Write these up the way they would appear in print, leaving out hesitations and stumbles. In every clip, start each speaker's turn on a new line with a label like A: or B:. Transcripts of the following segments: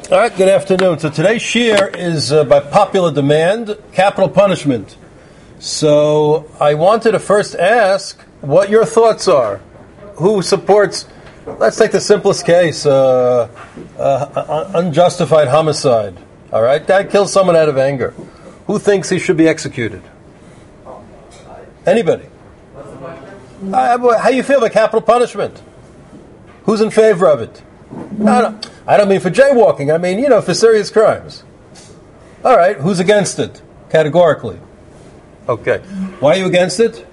A: All right, good afternoon. So today's shir is, by popular demand, capital punishment. So I wanted to first ask what your thoughts are. Who supports, let's take the simplest case, unjustified homicide. All right, dad kills someone out of anger. Who thinks he should be executed? Anybody? How do you feel about capital punishment? Who's in favor of it? I don't mean for jaywalking. I mean, for serious crimes. All right, who's against it? Categorically. Okay. Why are you against it?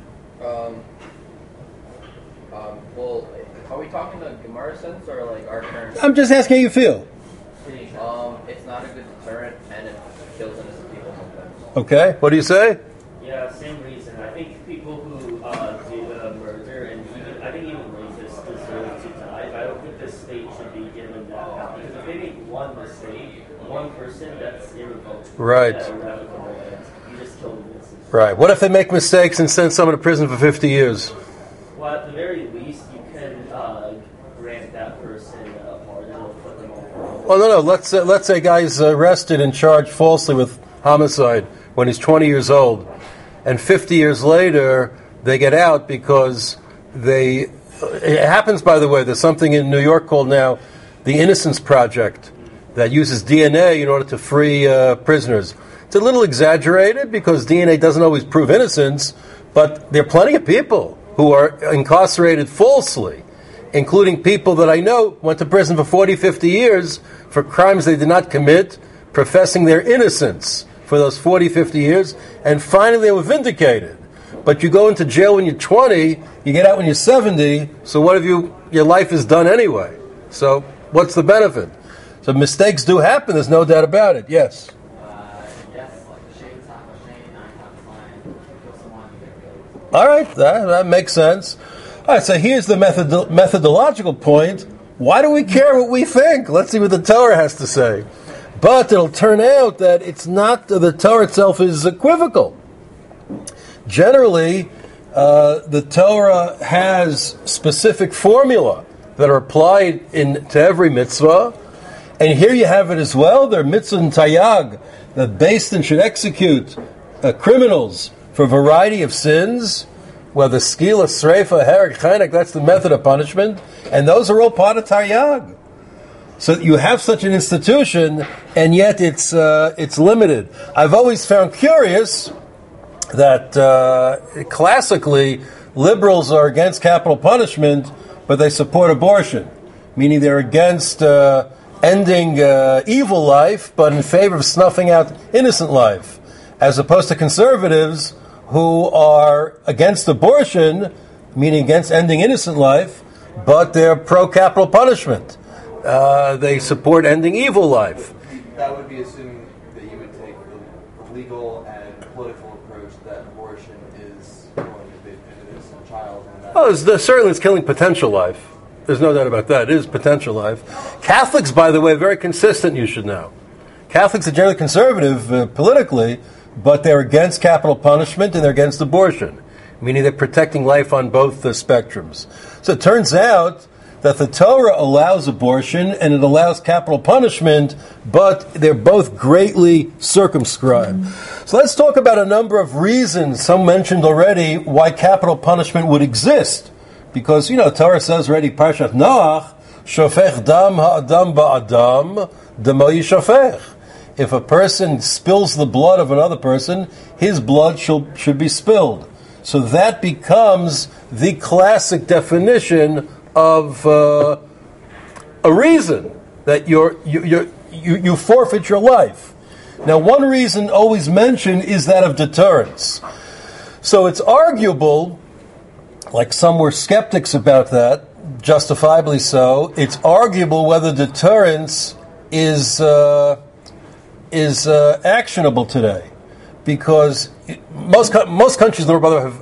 B: Well, are we talking the Gemara sense or like our current?
A: I'm just asking how you feel.
B: It's not a good deterrent and it kills innocent people sometimes.
A: Okay, what do you say?
C: Yeah, same reason. I think people who do murder and I think even rapists deserve to die. But I don't think the state should be given that power. Because if they make one mistake, one person, that's irrevocable.
A: Right.
C: That's irrevocable. You just kill them.
A: Right. What if they make mistakes and send someone to prison for 50 years?
C: Well, at the very least, you can grant that person a pardon or put them on parole.
A: Well, no. Let's say a guy's arrested and charged falsely with homicide when he's 20 years old, and 50 years later they get out because it happens, by the way, there's something in New York called now the Innocence Project that uses DNA in order to free prisoners. It's a little exaggerated because DNA doesn't always prove innocence, but there are plenty of people who are incarcerated falsely, including people that I know went to prison for 40, 50 years for crimes they did not commit, professing their innocence for those 40, 50 years, and finally they were vindicated. But you go into jail when you're 20, you get out when you're 70, so what have your life is done anyway? So what's the benefit? So mistakes do happen, there's no doubt about it, yes. All right, that makes sense. All right, so here's the methodological point. Why do we care what we think? Let's see what the Torah has to say. But it'll turn out that it's not, the Torah itself is equivocal. Generally, the Torah has specific formula that are applied to every mitzvah. And here you have it as well. There are mitzvah and tayag that Beis Din should execute criminals for a variety of sins, whether skila, sreifa, herek, chenek, that's the method of punishment, and those are all part of taryag. So you have such an institution, and yet it's limited. I've always found curious that classically liberals are against capital punishment, but they support abortion, meaning they're against ending evil life, but in favor of snuffing out innocent life, as opposed to conservatives who are against abortion, meaning against ending innocent life, but they're pro-capital punishment. They support ending evil life.
D: That would be assuming that you would take the legal and political approach that abortion is going to be an innocent child.
A: Certainly it's killing potential life. There's no doubt about that. It is potential life. Catholics, by the way, are very consistent, you should know. Catholics are generally conservative politically, but they're against capital punishment and they're against abortion, meaning they're protecting life on both the spectrums. So it turns out that the Torah allows abortion and it allows capital punishment, but they're both greatly circumscribed. So let's talk about a number of reasons, some mentioned already, why capital punishment would exist. Because, Torah says already, Parshat Noach, Shofech dam ha'adam ba'adam, damo yishofech. If a person spills the blood of another person, his blood should be spilled. So that becomes the classic definition of a reason that you forfeit your life. Now, one reason always mentioned is that of deterrence. So it's arguable, like some were skeptics about that, justifiably so, it's arguable whether deterrence is actionable today, because most countries in the world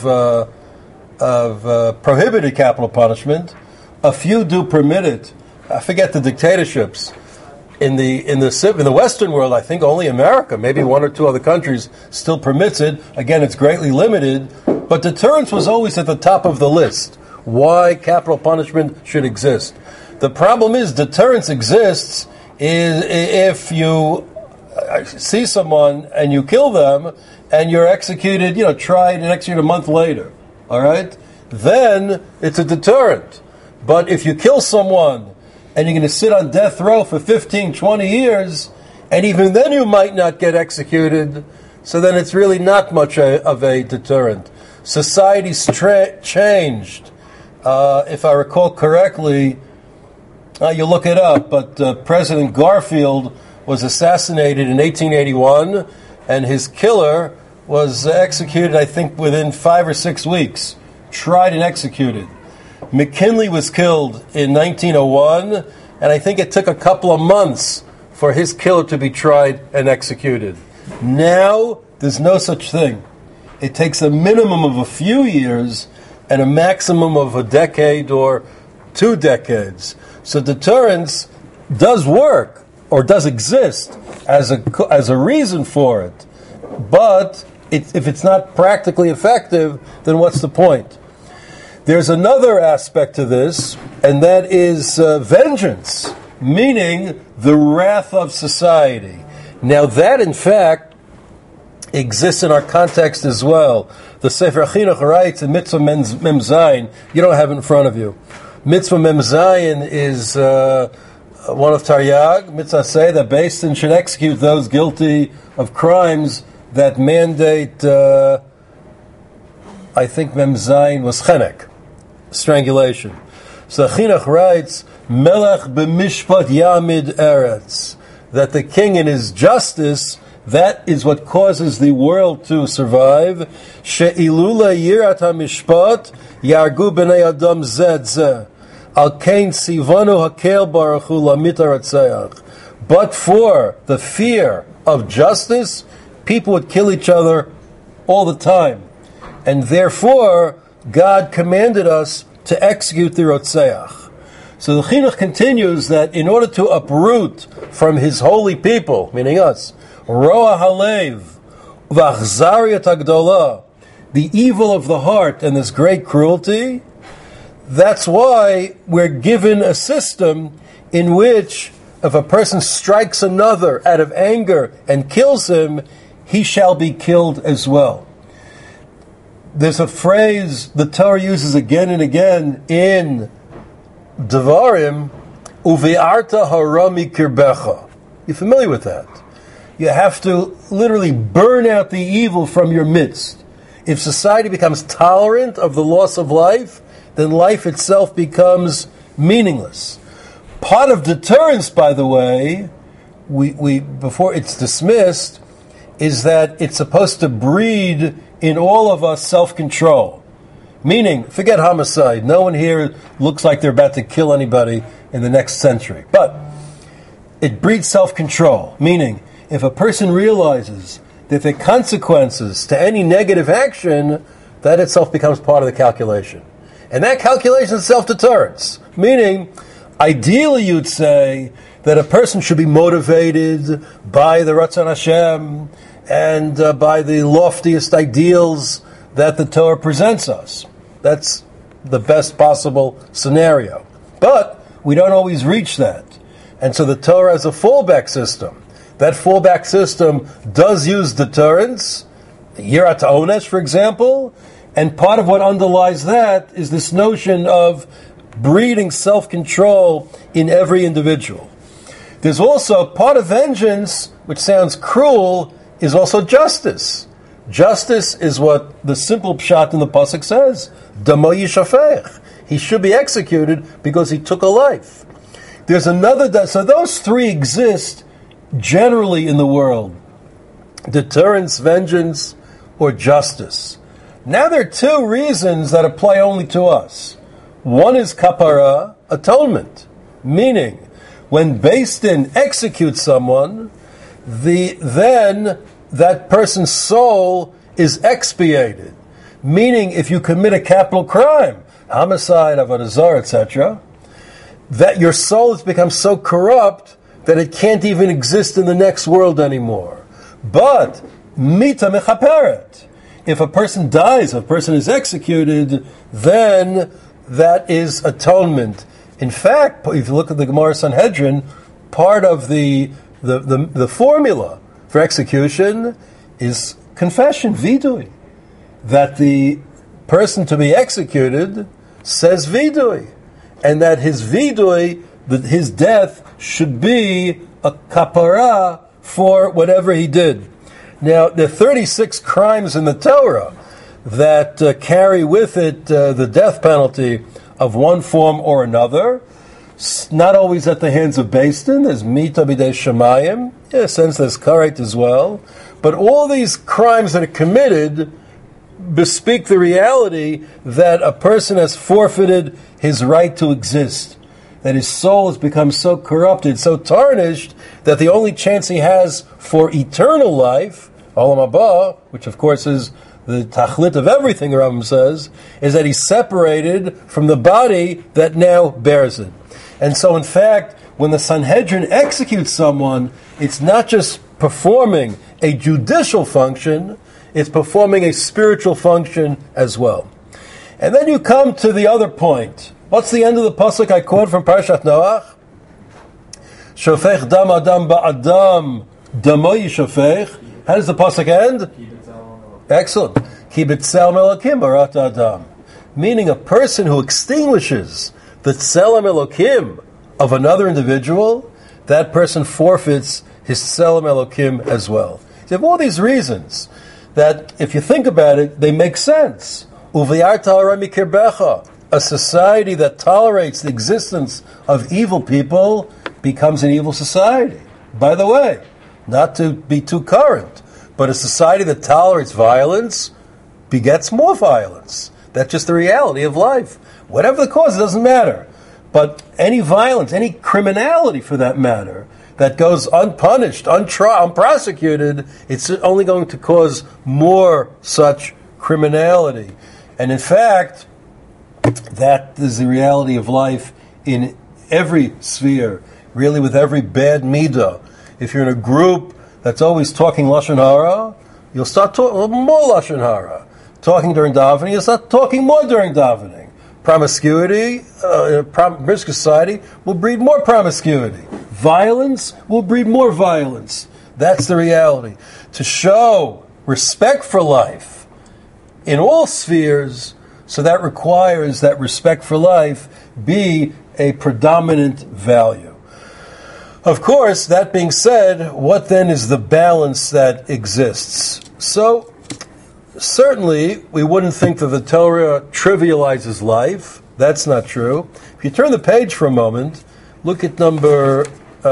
A: have prohibited capital punishment. A few do permit it. I forget the dictatorships. In the Western world, I think only America, maybe one or two other countries, still permits it. Again, it's greatly limited, but deterrence was always at the top of the list. Why capital punishment should exist. The problem is deterrence exists is if you see someone and you kill them and you're executed, tried and executed a month later, all right? Then it's a deterrent. But if you kill someone and you're going to sit on death row for 15, 20 years, and even then you might not get executed, so then it's really not much of a deterrent. Society's changed. If I recall correctly, you look it up, but President Garfield was assassinated in 1881, and his killer was executed, I think, within 5 or 6 weeks. Tried and executed. McKinley was killed in 1901, and I think it took a couple of months for his killer to be tried and executed. Now, there's no such thing. It takes a minimum of a few years and a maximum of a decade or 2 decades. So deterrence does work, or does exist as a reason for it. But if it's not practically effective, then what's the point? There's another aspect to this, and that is vengeance, meaning the wrath of society. Now that, in fact, exists in our context as well. The Sefer Chinuch writes in Mitzvah Mem Zayin, you don't have it in front of you. Mitzvah Mem Zayin is one of Taryag. Mitzvah say that Beis Din should execute those guilty of crimes that mandate, I think Mem Zayin was chenek, strangulation. So Chinuch writes, Melech b'mishpat yamid eretz, that the king in his justice, that is what causes the world to survive. She'ilula yirat ha'mishpat yargu b'nei adam zed zeh. Al kain sivanu hakel baruch hu lamit haratzeach. But for the fear of justice, people would kill each other all the time. And therefore, God commanded us to execute the Rotzeach. So the Chinuch continues that in order to uproot from his holy people, meaning us, Roa Halev, V'achzariyat Hagdolah, the evil of the heart and this great cruelty, that's why we're given a system in which if a person strikes another out of anger and kills him, he shall be killed as well. There's a phrase the Torah uses again and again in Devarim, Uve'arta harami kirbecha. You're familiar with that? You have to literally burn out the evil from your midst. If society becomes tolerant of the loss of life, then life itself becomes meaningless. Part of deterrence, by the way, we before it's dismissed, is that it's supposed to breed in all of us self-control. Meaning, forget homicide. No one here looks like they're about to kill anybody in the next century. But it breeds self-control. Meaning, if a person realizes that the consequences to any negative action, that itself becomes part of the calculation. And that calculation is self-deterrence. Meaning, ideally you'd say that a person should be motivated by the Ratzon Hashem and by the loftiest ideals that the Torah presents us. That's the best possible scenario. But we don't always reach that. And so the Torah has a fallback system. That fallback system does use deterrence, Yirat Onesh, for example, and part of what underlies that is this notion of breeding self-control in every individual. There's also part of vengeance, which sounds cruel, is also justice. Justice is what the simple pshat in the pasuk says. Damo yishafech. He should be executed because he took a life. There's another, so those three exist generally in the world. Deterrence, vengeance, or justice. Now there are two reasons that apply only to us. One is kapara, atonement. Meaning, when Beis Din executes someone, then that person's soul is expiated. Meaning, if you commit a capital crime, homicide, avodah zarah, etc., that your soul has become so corrupt that it can't even exist in the next world anymore. But mita mechaperet. If a person dies, if a person is executed, then that is atonement. In fact, if you look at the Gemara Sanhedrin, part of the formula for execution is confession, vidui, that the person to be executed says vidui, and that his vidui, that his death should be a kapara for whatever he did. Now, there are 36 crimes in the Torah that carry with it the death penalty of one form or another. Not always at the hands of Beis Din. There's mita b'dei shemayim. In a sense, there's karet as well. But all these crimes that are committed bespeak the reality that a person has forfeited his right to exist, that his soul has become so corrupted, so tarnished, that the only chance he has for eternal life, Olam Haba, which of course is the tachlit of everything, Rambam says, is that he's separated from the body that now bears it. And so, in fact, when the Sanhedrin executes someone, it's not just performing a judicial function, it's performing a spiritual function as well. And then you come to the other point. What's the end of the pasuk I quote from Parashat Noach? Shofech dam adam ba'adam damo yishofech. How does the pasuk end? Excellent. Ki b'tzelem Elokim barat adam. Meaning a person who extinguishes the tzelem Elokim of another individual, that person forfeits his tzelem Elokim as well. So you have all these reasons that, if you think about it, they make sense. Uviyarta hara mikirbecha. A society that tolerates the existence of evil people becomes an evil society. By the way, not to be too current, but a society that tolerates violence begets more violence. That's just the reality of life. Whatever the cause, it doesn't matter. But any violence, any criminality for that matter, that goes unpunished, unprosecuted, it's only going to cause more such criminality. And in fact, that is the reality of life in every sphere, really with every bad midah. If you're in a group that's always talking Lashon Hara, you'll start talking more Lashon Hara. Talking during davening, you'll start talking more during davening. Promiscuity, promiscuous society will breed more promiscuity. Violence will breed more violence. That's the reality. To show respect for life in all spheres, so that requires that respect for life be a predominant value. Of course, that being said, what then is the balance that exists? So, certainly, we wouldn't think that the Torah trivializes life. That's not true. If you turn the page for a moment, look at number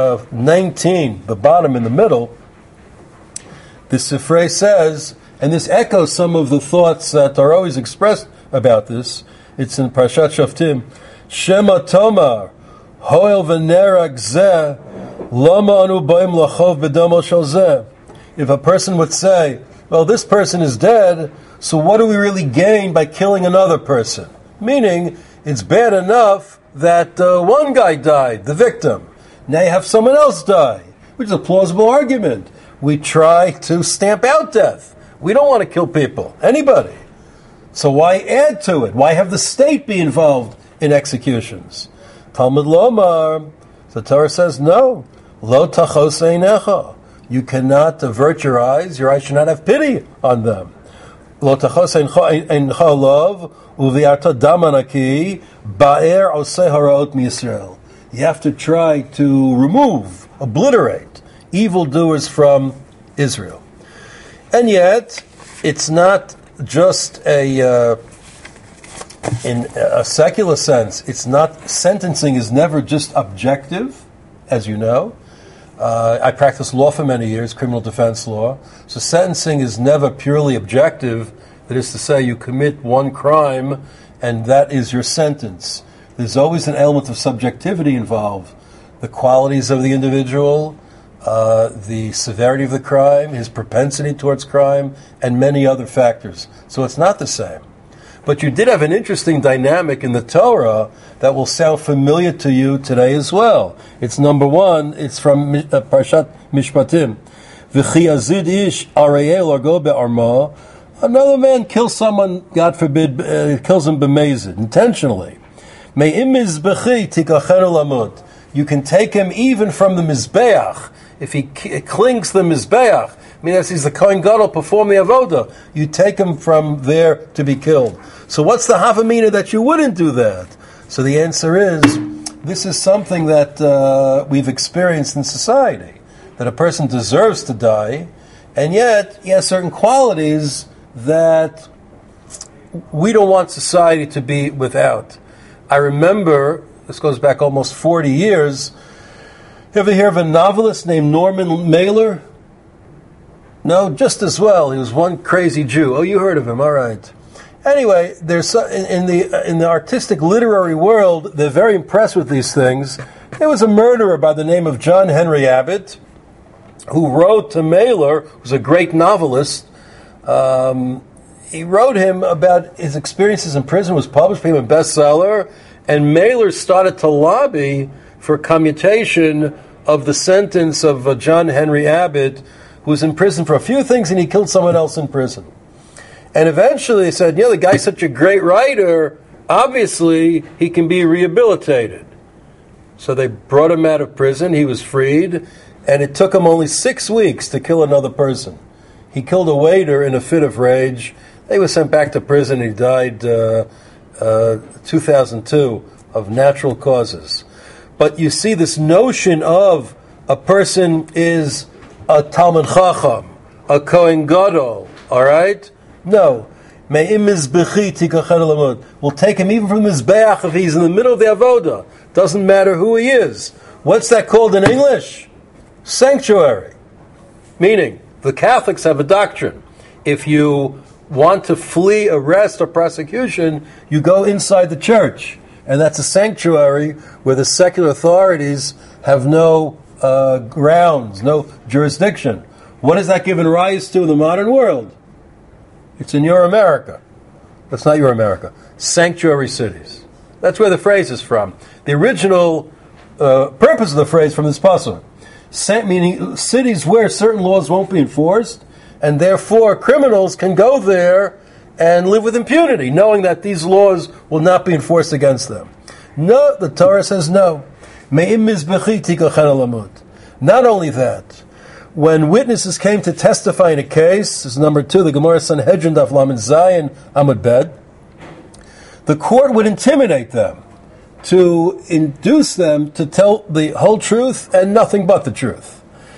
A: 19, the bottom in the middle. The Sifrei says, and this echoes some of the thoughts that are always expressed about this. It's in Parashat Shoftim. Shema Tomar, Hoel v'nerag zeh, lama anu ba'im lachov b'domo shel zeh. If a person would say, well, this person is dead, so what do we really gain by killing another person? Meaning, it's bad enough that one guy died, the victim. Now you have someone else die, which is a plausible argument. We try to stamp out death. We don't want to kill people, anybody. So why add to it? Why have the state be involved in executions? Talmud Lomar, the Torah says, no. Lo tachos einecha. You cannot avert your eyes should not have pity on them. Lo tachos eincha lov, uviarta damanaki, ba'er oseh haraot miYisrael. You have to try to remove, obliterate evildoers from Israel. And yet, it's not just in a secular sense, it's not, sentencing is never just objective, as you know. I practiced law for many years, criminal defense law. So sentencing is never purely objective. That is to say, you commit one crime and that is your sentence. There's always an element of subjectivity involved. The qualities of the individual, the severity of the crime, his propensity towards crime, and many other factors. So it's not the same. But you did have an interesting dynamic in the Torah that will sound familiar to you today as well. It's number one, it's from Parashat Mishpatim. V'chi azid ish arayel argo be'arma. Another man kills someone, God forbid, kills him b'mezid, intentionally. Me'im mizbechi tikachenu lamut. you can take him even from the Mizbeach. If he clings to the Mizbeach, I mean, as he's the Kohen Gadol perform the Avodah, you take him from there to be killed. So what's the Havamina that you wouldn't do that? So the answer is, this is something that we've experienced in society, that a person deserves to die, and yet he has certain qualities that we don't want society to be without. I remember, this goes back almost 40 years, you ever hear of a novelist named Norman Mailer? No, just as well. He was one crazy Jew. Oh, you heard of him, all right. Anyway, there's in the artistic literary world, they're very impressed with these things. There was a murderer by the name of John Henry Abbott who wrote to Mailer, who was a great novelist. He wrote him about his experiences in prison, was published, became a bestseller, and Mailer started to lobby for commutation of the sentence of John Henry Abbott, who was in prison for a few things and he killed someone else in prison. And eventually they said, the guy's such a great writer, obviously he can be rehabilitated. So they brought him out of prison, he was freed, and it took him only 6 weeks to kill another person. He killed a waiter in a fit of rage. They were sent back to prison. He died 2002 of natural causes. But you see this notion of a person is a Talmud Chacham, a Kohen Gadol, all right? No. We'll take him even from the Mizbeach if he's in the middle of the Avodah. Doesn't matter who he is. What's that called in English? Sanctuary. Meaning, the Catholics have a doctrine. If you want to flee arrest or prosecution, you go inside the church. And that's a sanctuary where the secular authorities have no grounds, no jurisdiction. What is that given rise to in the modern world? It's in your America. That's not your America. Sanctuary cities. That's where the phrase is from. The original purpose of the phrase from this pasuk, meaning cities where certain laws won't be enforced, and therefore criminals can go there and live with impunity, knowing that these laws will not be enforced against them. No, the Torah says no. Not only that, when witnesses came to testify in a case, this is number 2, the Gemara Sanhedrin Daf Lamed Zayin Amud Bet, the court would intimidate them to induce them to tell the whole truth and nothing but the truth.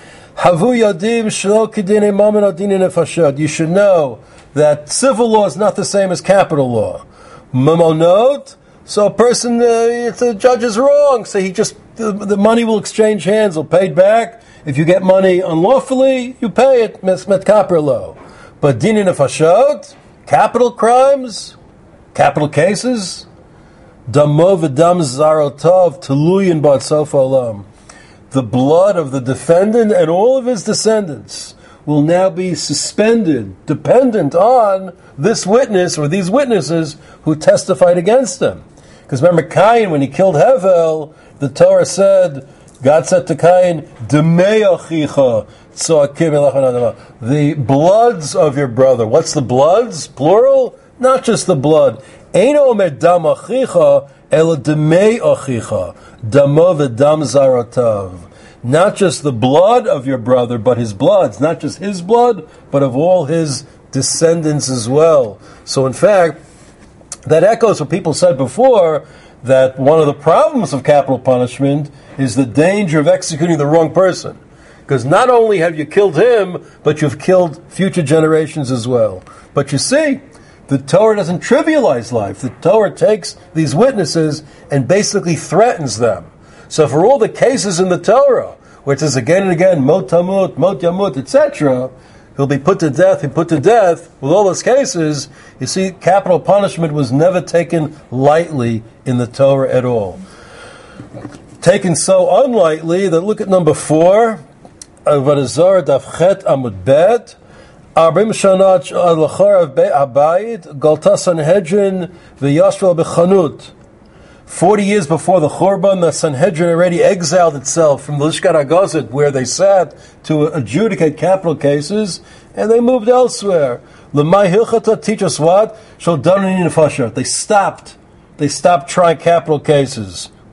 A: You should know that civil law is not the same as capital law. Mamonot, so a person, the judge is wrong, so the money will exchange hands, will pay it back. If you get money unlawfully, you pay it, met kaper lo. But dini nefashot, capital crimes, capital cases, damo v'dam zarotov teluyin b'atsof olam. The blood of the defendant and all of his descendants will now be suspended, dependent on this witness or these witnesses who testified against him. Because remember, Cain, when he killed Hevel, the Torah said, God said to Cain, the bloods of your brother. What's the bloods? Plural? Not just the blood. Eino omer dam achicha, ela demei achicha. Damo v'dam zarotav. Not just the blood of your brother, but his blood. Not just his blood, but of all his descendants as well. So in fact, that echoes what people said before, that one of the problems of capital punishment is the danger of executing the wrong person. Because not only have you killed him, but you've killed future generations as well. But you see, the Torah doesn't trivialize life. The Torah takes these witnesses and basically threatens them. So for all the cases in the Torah, where it says again and again, mot tamut, mot yamut, etc., he'll be put to death, with all those cases, you see, capital punishment was never taken lightly in the Torah at all. Taken so unlightly that look at number 4, Varazar Dafchet Amud Bet, Arbim Shanach Al-Lachar Abayit, Galta Sanhedrin, V'Yashval B'Chanut. 40 years before the Churban, the Sanhedrin already exiled itself from the Lishkat HaGazit, where they sat to adjudicate capital cases, and they moved elsewhere. L'may Hilchata teach us what? They stopped trying capital cases.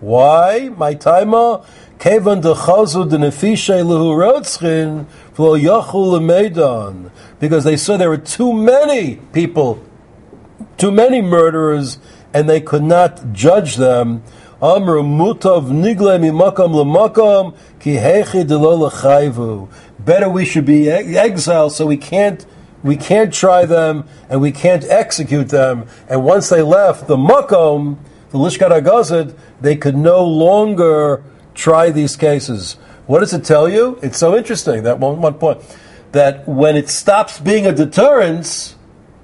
A: Why? My taima kevan dechazu denefishay lehu rotzchin v'lo yachul lemeidan. Because they saw there were too many people, too many murderers, and they could not judge them. Amru mutav nigle mimakam lemakam ki hechi delo lechayvu. Better we should be exiled, so we can't try them and we can't execute them. And once they left the makom, the Lishkat HaGazet, they could no longer try these cases. What does it tell you? It's so interesting, that one point, that when it stops being a deterrence,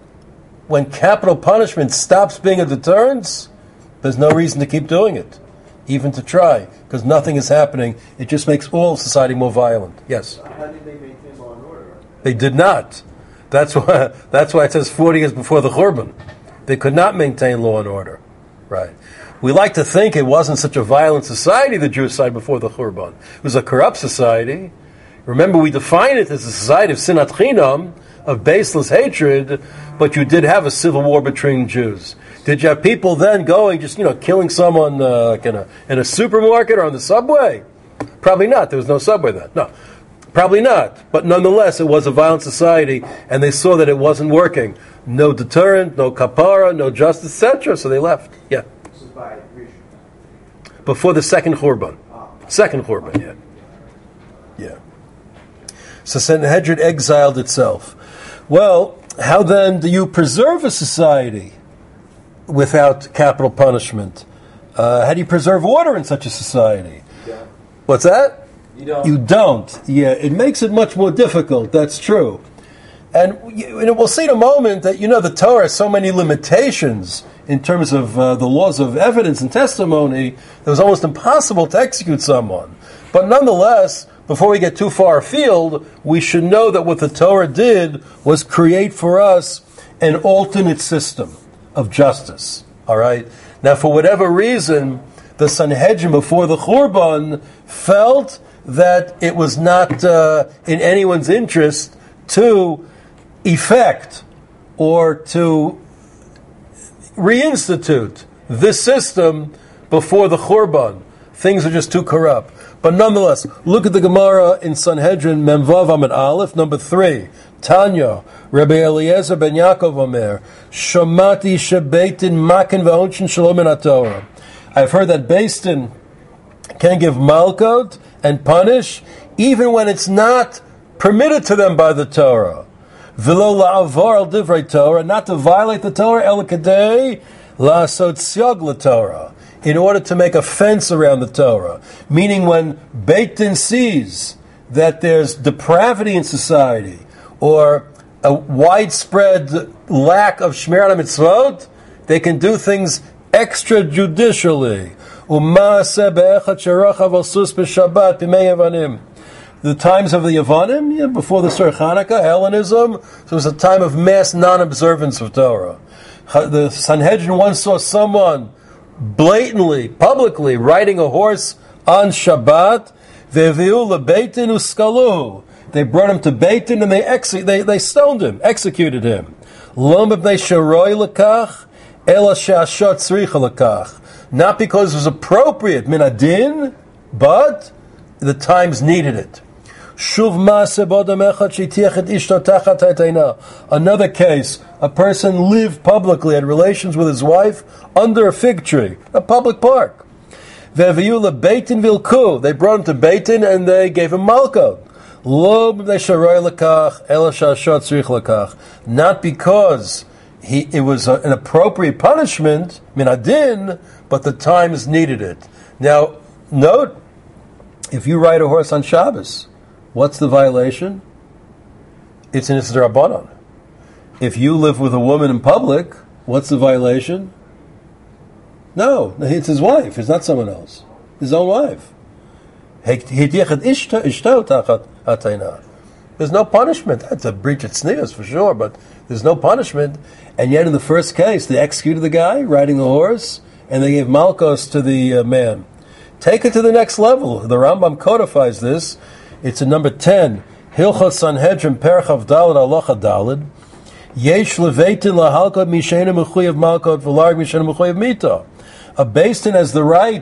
A: when capital punishment stops being a deterrence, there's no reason to keep doing it, even to try, because nothing is happening. It just makes all society more violent. Yes?
E: How did they maintain law and order?
A: They did not. That's why it says 40 years before the Churban. They could not maintain law and order. Right. We like to think it wasn't such a violent society, the Jewish side, before the Churban. It was a corrupt society. Remember, we define it as a society of sinat chinam, of baseless hatred, but you did have a civil war between Jews. Did you have people then going, just, killing someone like in a supermarket or on the subway? Probably not. There was no subway then. No. Probably not. But nonetheless, it was a violent society, and they saw that it wasn't working. No deterrent, no kapara, no justice, etc. So they left. Yeah.
E: This is by Rishon.
A: Before the second Churban. Second Churban, yeah. Yeah. So Sanhedrin exiled itself. Well, how then do you preserve a society without capital punishment? How do you preserve order in such a society?
E: Yeah.
A: What's that?
E: You don't.
A: Yeah, it makes it much more difficult. That's true. And we'll see in a moment that, the Torah has so many limitations in terms of the laws of evidence and testimony that it was almost impossible to execute someone. But nonetheless, before we get too far afield, we should know that what the Torah did was create for us an alternate system of justice. All right? Now, for whatever reason, the Sanhedrin before the Churban felt that it was not in anyone's interest to effect or to reinstitute this system before the Churban. Things are just too corrupt. But nonetheless, look at the Gemara in Sanhedrin, Memvav Amid Aleph, number 3. Tanya, Rabbi Eliezer ben Yaakov Omer, Shomati shebeitin makin v'onshin shalom min haTorah. I've heard that Beis Din can give malkot and punish even when it's not permitted to them by the Torah. V'lo la'avar al divrei Torah, not to violate the Torah, el kadei la'asot siog l'Torah, in order to make a fence around the Torah. Meaning when Beit Din sees that there's depravity in society, or a widespread lack of Shmirat HaMitzvot, they can do things extrajudicially. The times of the Yavanim, before the Sur Chanukah, Hellenism, so it was a time of mass non-observance of Torah. The Sanhedrin once saw someone blatantly, publicly, riding a horse on Shabbat. They brought him to Beit Din and they stoned him, executed him. Not because it was appropriate, min adin, but the times needed it. Another case, a person lived publicly, had relations with his wife under a fig tree, a public park. They brought him to Beit Din and they gave him malkot. Not because it was an appropriate punishment, min adin, but the times needed it. Now, note, if you ride a horse on Shabbos, what's the violation? It's an Isser Rabbanan. If you live with a woman in public, what's the violation? No, it's his wife. It's not someone else. His own wife. There's no punishment. That's a breach of tznius for sure, but there's no punishment. And yet in the first case, they executed the guy riding the horse, and they gave malkos to the man. Take it to the next level. The Rambam codifies this. It's in number 10. Hilchot Sanhedrin Perchav Daled Alocha Daled. Yesh leveitin lahalkot mishena mechuyev malkot v'larg mishena mechuyev mita. A Beis Din has the right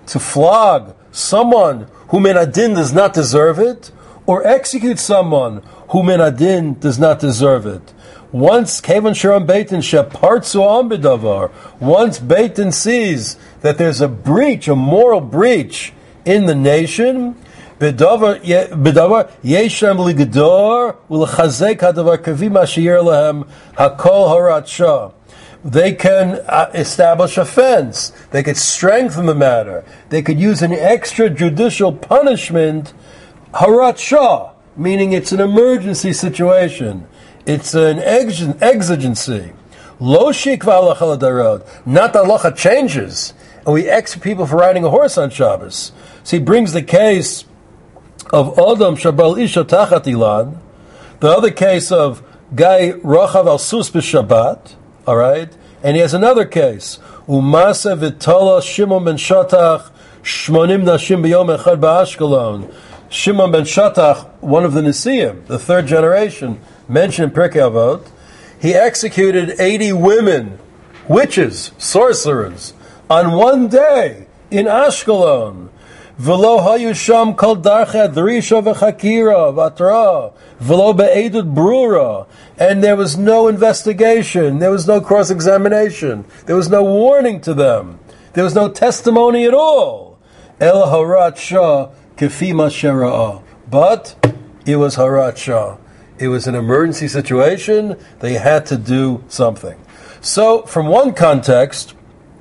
A: to flog someone who min adin does not deserve it, or execute someone who min adin does not deserve it. Once Kevan Sharam Beitin Shepartzu Am B'davar, once Beitin sees that there's a breach, a moral breach in the nation, B'davar Yeshem Ligdor U'Lechazek Hadavar Kavi Mashir Lahem Hakol Harat Shah. They can establish a fence. They could strengthen the matter. They could use an extrajudicial punishment, Harat Shah, meaning it's an emergency situation. It's an exigency. Lo shikva halacha l'darod. Not the halacha changes, and we execute people for riding a horse on Shabbos. So he brings the case of Adam Shabal Isha Tachat Ilan, the other case of Guy Rochav al Sus b'Shabbat, all right, and he has another case, Umasa V'Tola Shimon ben Shatach Shmonim Nashim B'Yom Echad Ba'Ashkelon. Shimon ben Shatach, one of the Nesiim, the third generation, mentioned in Pirkei Avot, he executed 80 women, witches, sorcerers, on one day in Ashkelon. V'lo hayu sham kol darchet drisha v'chakira v'atra v'lo be'edut brura, and there was no investigation, there was no cross-examination, there was no warning to them, there was no testimony at all. El harat shah kefi ma shera'ah. But it was harat shah. It was an emergency situation. They had to do something. So, from one context,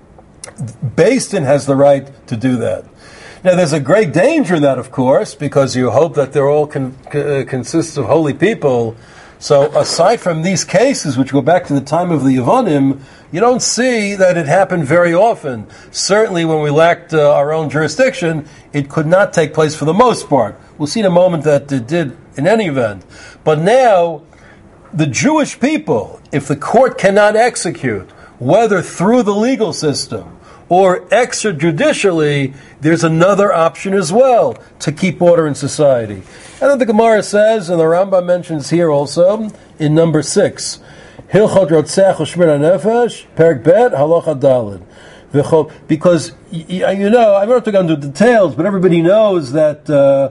A: Beis Din has the right to do that. Now, there's a great danger in that, of course, because you hope that they're all consists of holy people. So, aside from these cases, which go back to the time of the Yevonim, you don't see that it happened very often. Certainly, when we lacked our own jurisdiction, it could not take place for the most part. We'll see in a moment that it did in any event. But now, the Jewish people, if the court cannot execute, whether through the legal system or extrajudicially, there's another option as well to keep order in society. And then the Gemara says, and the Rambam mentions here also, in number 6, Hilchot Rotzech U'Shmir HaNefesh, Perek Bet, Halacha Daled. Because, you know, I don't have to go into details, but everybody knows that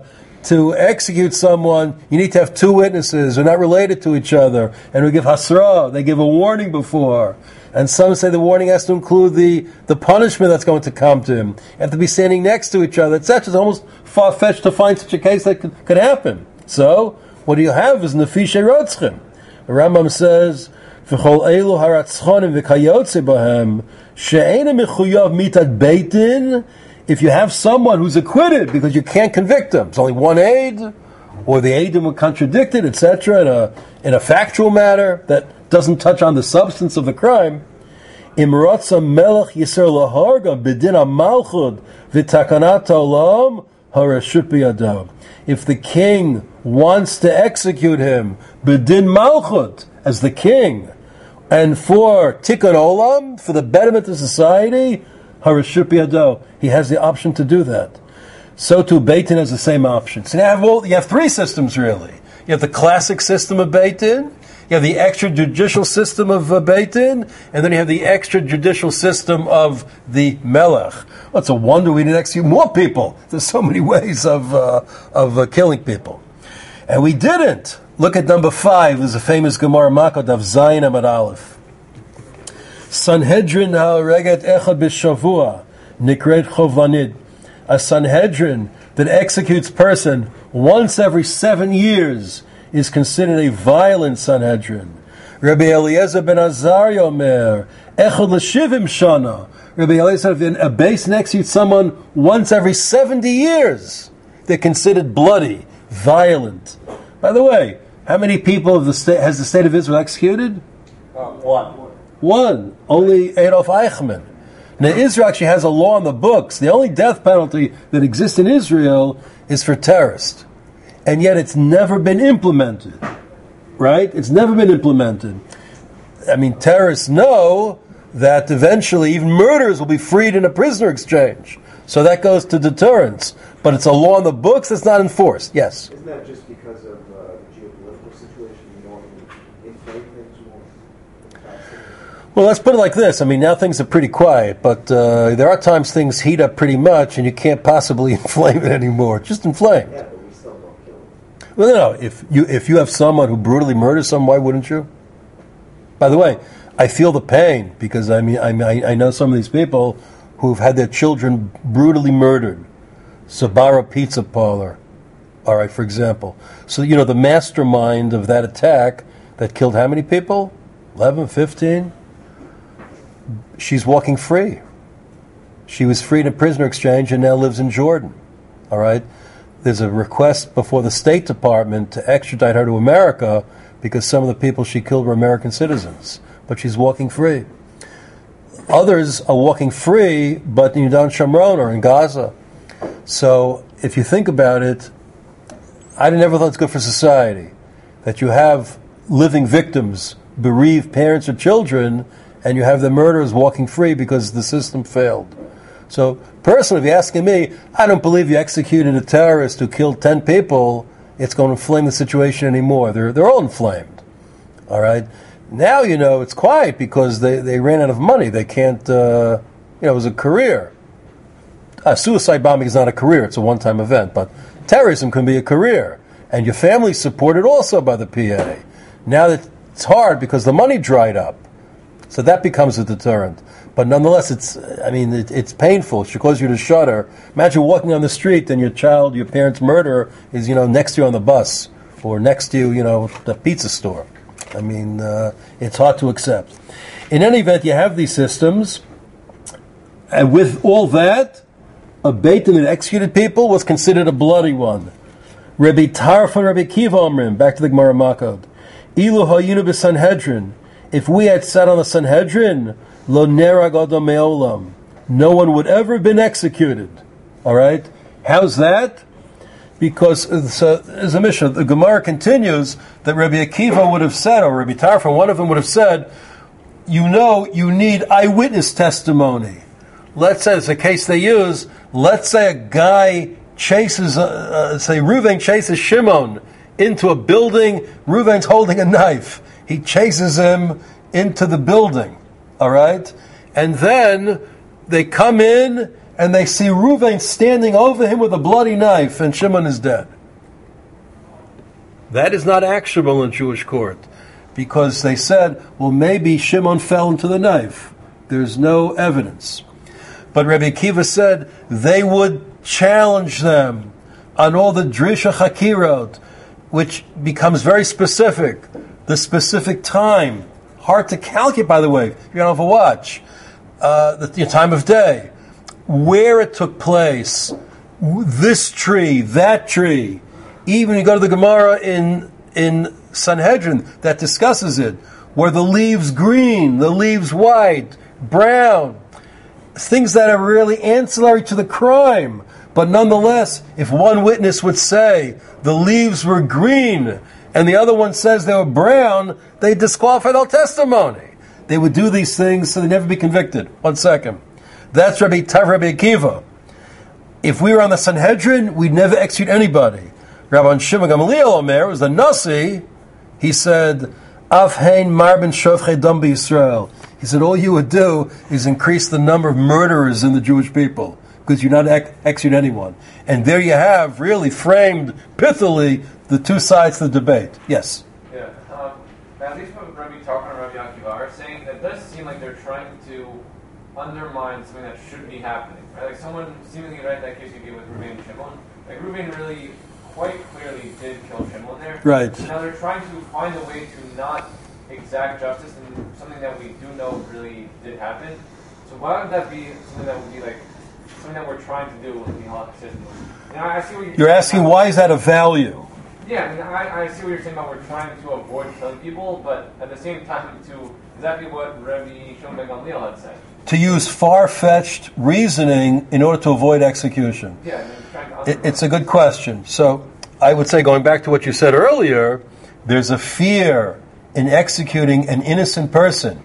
A: to execute someone, you need to have two witnesses. They're not related to each other. And we give hasra, they give a warning before. And some say the warning has to include the punishment that's going to come to him. You have to be standing next to each other. It's actually almost far-fetched to find such a case that could happen. So, what you have is nefishe rotzchim. The Rambam says, V'chol elu haratzchonim v'kayotze bahem, she'ena mechuyav mitat beitin. If you have someone who's acquitted because you can't convict him, it's only one aid, or the aidim were contradicted, etc., in a factual matter that doesn't touch on the substance of the crime, imratza melech yisrael laharga b'din malchud v'takanat olam harashut biyado. If the king wants to execute him b'din malchud as the king, and for tikkun olam, for the betterment of society, harashut biyado, he has the option to do that. So too, Beit Din has the same option. So you have three systems really. You have the classic system of Beit Din, you have the extrajudicial system of Beit Din, and then you have the extrajudicial system of the Melech. Well, it's a wonder we didn't execute more people. There's so many ways of killing people. And we didn't. Look at number 5. There's a famous Gemara Makot of Zayin Amud Aleph. Sanhedrin ha'oreget echad b'shavua nikret chovanid. A Sanhedrin that executes person once every 7 years is considered a violent Sanhedrin. Rabbi Eliezer ben Azariah omer, echad l'shivim shana. Rabbi Eliezer said, if a Beis Din executes someone once every 70 years, they're considered bloody, violent. By the way, how many people has the state of Israel executed? One. Only Adolf Eichmann. Now, Israel actually has a law in the books. The only death penalty that exists in Israel is for terrorists. And yet it's never been implemented. Right? It's never been implemented. I mean, terrorists know that eventually even murderers will be freed in a prisoner exchange. So that goes to deterrence. But it's a law in the books that's not enforced. Yes?
E: Isn't that just because of the geopolitical situation? You don't want to inflate things more?
A: Well, let's put it like this. I mean, now things are pretty quiet, but there are times things heat up pretty much, and you can't possibly inflame it anymore. Just inflamed.
E: Yeah, but we still don't kill them.
A: Well, no. If you have someone who brutally murders someone, why wouldn't you? By the way, I feel the pain because I know some of these people who've had their children brutally murdered. Sabaro Pizza Parlor, all right, for example. So, the mastermind of that attack that killed how many people? 11, 15? She's walking free. She was freed in a prisoner exchange and now lives in Jordan, all right? There's a request before the State Department to extradite her to America because some of the people she killed were American citizens. But she's walking free. Others are walking free, but in Yudan Shomron or in Gaza. So if you think about it, I never thought it's good for society that you have living victims, bereaved parents or children, and you have the murderers walking free because the system failed. So personally, if you're asking me, I don't believe you executed a terrorist who killed 10 people, it's going to inflame the situation anymore. They're all inflamed. All right? Now, it's quiet because they ran out of money. They can't, it was a career. Suicide bombing is not a career. It's a one-time event. But terrorism can be a career. And your family's supported also by the PA. Now that it's hard because the money dried up. So that becomes a deterrent. But nonetheless, it's painful. It should cause you to shudder. Imagine walking on the street and your parent's murderer is, next to you on the bus. Or next to you, the pizza store. It's hard to accept. In any event, you have these systems, and with all that, a Beit Din that executed people was considered a bloody one. Rabbi Tarfon and Rabbi Kiva Omrim, back to the Gemara Makod. Ilu hayinu b'Sanhedrin. If we had sat on the Sanhedrin, lo nerag adam me'olam. No one would ever have been executed. All right? How's that? Because as a mission, the Gemara continues that Rabbi Akiva would have said, or Rabbi Tarfon, one of them would have said, you need eyewitness testimony. Let's say, it's a case they use, let's say a guy chases, Reuven chases Shimon into a building, Reuven's holding a knife. He chases him into the building, all right? And then they come in, and they see Reuven standing over him with a bloody knife, and Shimon is dead. That is not actionable in Jewish court, because they said, well, maybe Shimon fell into the knife. There's no evidence. But Rabbi Akiva said they would challenge them on all the Drisha Chakirot, which becomes very specific. The specific time, hard to calculate, by the way, if you don't have a watch, the time of day, where it took place, this tree, that tree. Even you go to the Gemara in Sanhedrin that discusses it, were the leaves green, the leaves white, brown, things that are really ancillary to the crime. But nonetheless, if one witness would say the leaves were green and the other one says they were brown, they disqualify their testimony. They would do these things so they'd never be convicted. 1 second. That's Rabbi Akiva. If we were on the Sanhedrin, we'd never execute anybody. Rabbi Shimon Gamaliel Omer was the Nasi. He said, Av hein marben shofchei dam b'Yisrael. He said, all you would do is increase the number of murderers in the Jewish people, because you're not execute anyone. And there you have, really framed pithily, the two sides of the debate. Yes?
F: Yeah. At least what Rabbi Tarfon and Rabbi Akiva are saying, that does seem like they're trying to undermine something that should be happening. Right? Like someone seemingly right in that case you gave with Reuven and Shimon. Like Reuven really quite clearly did kill Shimon there.
A: Right.
F: Now they're trying to find a way to not exact justice in something that we do know really did happen. So why would that be something that would be like something that we're trying to do in the halakha system? Now I see what
A: you're asking. Why is that a value?
F: Yeah, I mean, I see what you're saying about we're trying to avoid killing people, but at the same time, to exactly what Rabbi Shimon ben Gamliel had said.
A: To use far-fetched reasoning in order to avoid execution.
F: Yeah, I mean,
A: it's a good question. So I would say, going back to what you said earlier, there's a fear in executing an innocent person,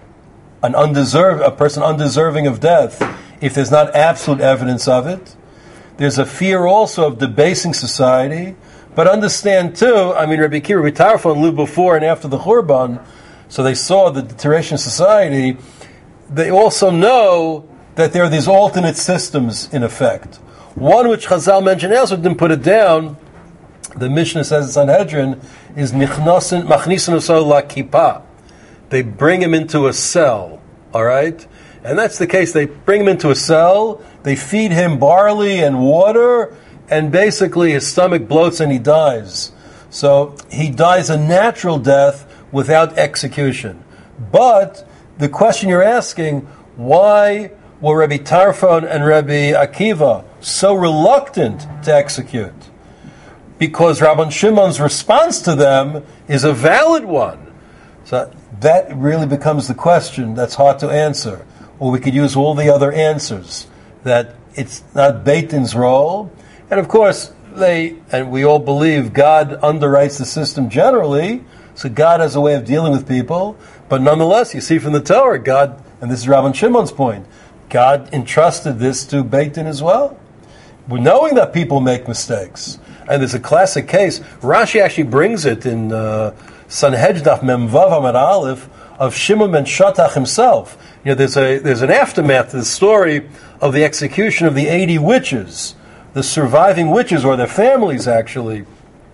A: a person undeserving of death, if there's not absolute evidence of it. There's a fear also of debasing society. But understand too, I mean, Rabbi Akiva, Rabbi Tarfon lived before and after the Churban, so they saw the deterioration of society. they also know that there are these alternate systems in effect. One which Chazal mentioned elsewhere, didn't put it down, the Mishnah says in Sanhedrin, is machnisin oso la kippah. They bring him into a cell, all right? And that's the case. They bring him into a cell, they feed him barley and water, and basically his stomach bloats and he dies. So he dies a natural death without execution. But the question you're asking, why were Rabbi Tarfon and Rabbi Akiva so reluctant to execute? Because Rabban Shimon's response to them is a valid one. So that really becomes the question that's hard to answer. Or we could use all the other answers, that it's not Beit Din's role. And of course, and we all believe God underwrites the system generally, so God has a way of dealing with people. But nonetheless, you see from the Torah, God, and this is Rabban Shimon's point, God entrusted this to Beit Din as well. We're knowing that people make mistakes. And there's a classic case. Rashi actually brings it in Sanhedrin Daf Mem Vav Amud Aleph of Shimon ben Shatach himself. There's an aftermath to the story of the execution of the 80 witches. The surviving witches, or their families actually,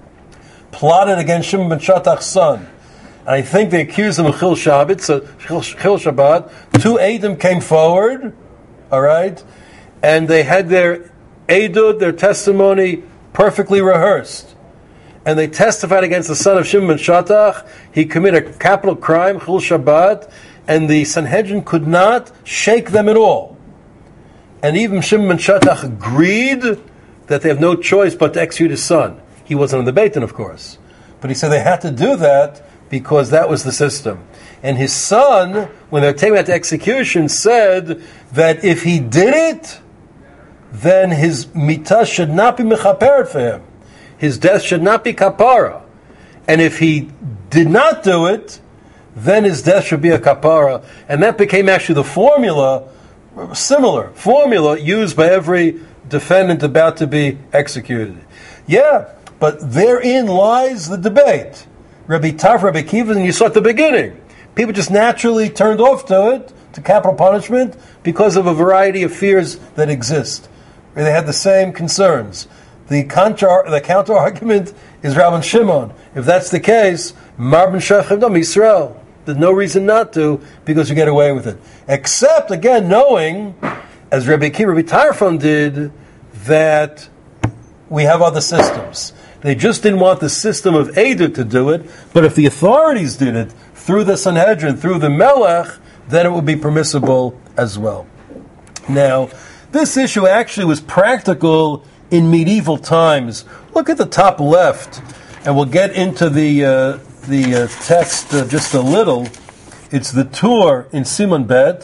A: plotted against Shimon ben Shatach's son. And I think they accused him of Chil Shabbat. So Chil Shabbat, 2 Eidim came forward, all right, and they had their Eidud, their testimony, perfectly rehearsed. And they testified against the son of Shimon ben Shatach. He committed a capital crime, Chil Shabbat, and the Sanhedrin could not shake them at all. And even Shimon ben Shatach agreed that they have no choice but to execute his son. He wasn't on the Beit Din, of course. But he said they had to do that because that was the system. And his son, when they were taking him to execution, said that if he did it, then his mitah should not be mechaperet for him. His death should not be kapara. And if he did not do it, then his death should be a kapara. And that became actually the formula, similar formula used by every defendant about to be executed. Yeah, but therein lies the debate. Rabbi Tarf, Rabbi Akiva, and you saw at the beginning, people just naturally turned off to it, to capital punishment, because of a variety of fears that exist. They had the same concerns. The counter argument is Rabban Shimon. If that's the case, Mar ben Shechem Yisrael. There's no reason not to, because you get away with it. Except, again, knowing, as Rabbi Akiva, Rabbi Tarfon did, that we have other systems. They just didn't want the system of Eidah to do it, but if the authorities did it through the Sanhedrin, through the Melech, then it would be permissible as well. Now, this issue actually was practical in medieval times. Look at the top left, and we'll get into the text just a little. It's the Tur in Siman Bet.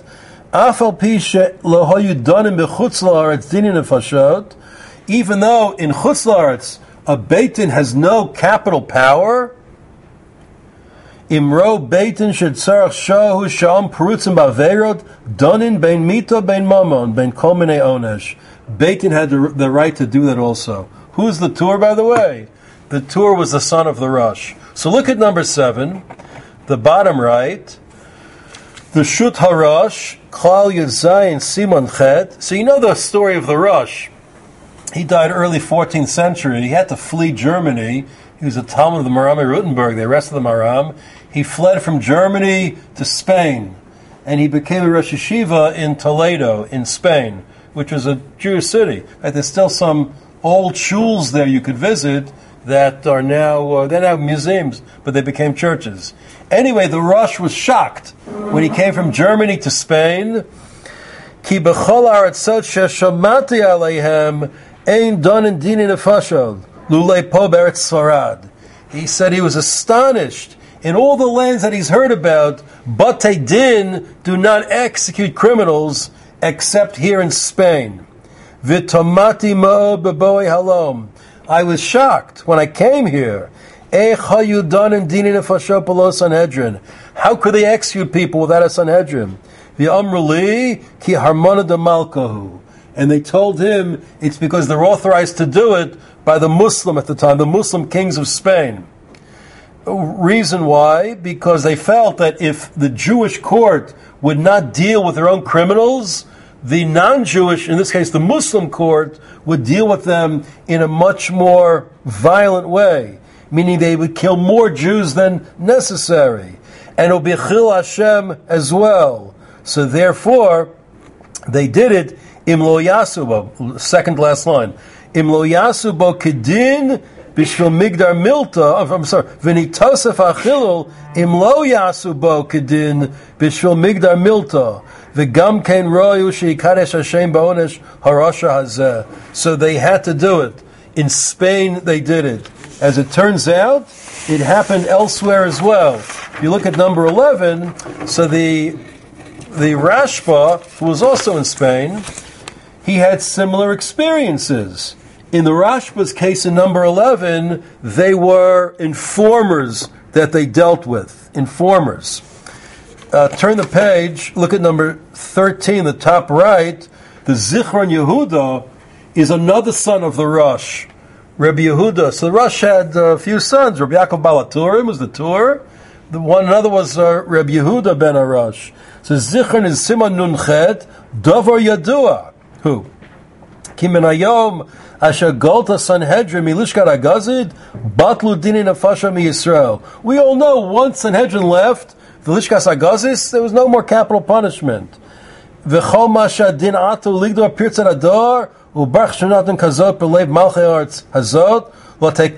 A: Even though in Chutz La'aretz a Beit Din has no capital power, Imro Beit Din shetzarach shahu sham perutzim ba'averot donin bein mito bein mamon bein kol minei onesh. Beit Din had the right to do that also. Who's the Tur, by the way? The Tur was the son of the Rosh. So look at number 7, the bottom right. The Shut HaRosh, Klal Yedzayin Simon Chet. So you know the story of the Rosh. He died early 14th century. He had to flee Germany. He was a Talmud of the Maram in Rutenberg. They arrested the Maram. He fled from Germany to Spain. And he became a Rosh Yeshiva in Toledo, in Spain, which was a Jewish city. There's still some old shuls there you could visit that are now, they're now museums, but they became churches. Anyway, the Rosh was shocked when he came from Germany to Spain. Ki b'chol ha'aratzot sheshamati aleihem ein donin dinin nefashot lulei po beretz Sfarad. He said he was astonished in all the lands that he's heard about, Batei Din do not execute criminals except here in Spain. V'tomati ma'od b'boi halom. I was shocked when I came here. How could they execute people without a Sanhedrin? And they told him it's because they're authorized to do it by the Muslim at the time, the Muslim kings of Spain. Reason why? Because they felt that if the Jewish court would not deal with their own criminals, the non-Jewish, in this case the Muslim court, would deal with them in a much more violent way, meaning they would kill more Jews than necessary. And it would be Chil Hashem as well. So therefore, they did it, Im lo yasubo, second last line, Im lo yasubo kedin bishvil migdar milta, v'nitosef achilul, Im lo yasubo kedin bishvil migdar milta, v'gam ken royu sheikadesh Hashem ba'onesh harasha hazeh. So they had to do it. In Spain, they did it. As it turns out, it happened elsewhere as well. If you look at number 11, so the Rashba, who was also in Spain, he had similar experiences. In the Rashba's case in number 11, they were informers that they dealt with. Informers. Turn the page, look at number 13, the top right. The Zichron Yehuda is another son of the Rosh, Rabbi Yehuda. So the Rosh had a few sons. Rabbi Yaakov Balaturim was the Tur. Another was Rabbi Yehuda ben Arash. So Zichron is Simon Nunchet, Dover Yadua. Who? Ki min hayom asher golta Sanhedrin milishkat hagazid, batlu dini nefasha mi-Yisrael. We all know once Sanhedrin left, the Lishkas Hagazis, there was no more capital punishment. V'chol masha din atu ligdor pirtzat ador, u'barch shonatan kazot b'lev malchei arts hazot, he said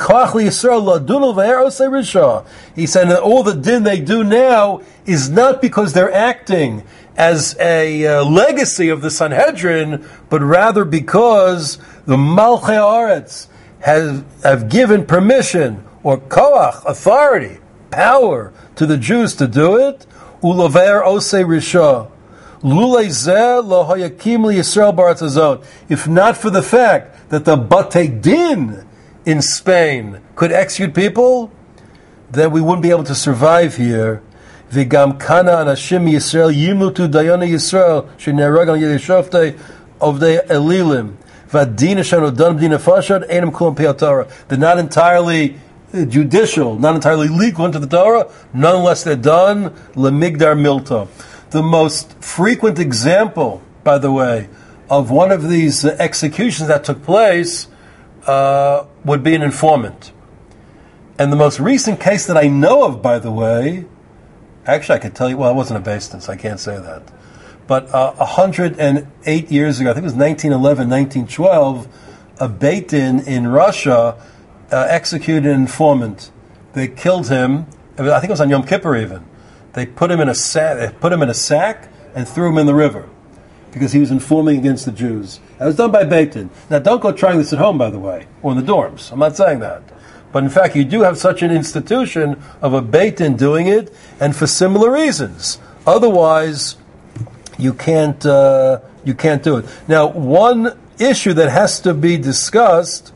A: that all the din they do now is not because they're acting as a legacy of the Sanhedrin, but rather because the Malchei Haaretz have given permission or koach, authority, power to the Jews to do it. Ulover osei risha. If not for the fact that the Batei Din in Spain could execute people, then we wouldn't be able to survive here. V'gam kana anashim Yisrael yimutu dayana Yisrael shenerag al yedei shoftei ovdei elilim v'adina shanu dan b'dina fashad einam kulam pei Torah. They're not entirely judicial, not entirely legal into the Torah, nonetheless they're done lemigdar milta. The most frequent example, by the way, of one of these executions that took place would be an informant. And the most recent case that I know of, by the way, actually I could tell you, well, it wasn't a Beis Din, so I can't say that. But 108 years ago, I think it was 1911, 1912, a Beit Din in Russia executed an informant. They killed him, I think it was on Yom Kippur even. They put him in a sack and threw him in the river, because he was informing against the Jews. That was done by Beit Din. Now, don't go trying this at home, by the way, or in the dorms. I'm not saying that. But in fact, you do have such an institution of a Beit Din doing it, and for similar reasons. Otherwise, you can't do it. Now, one issue that has to be discussed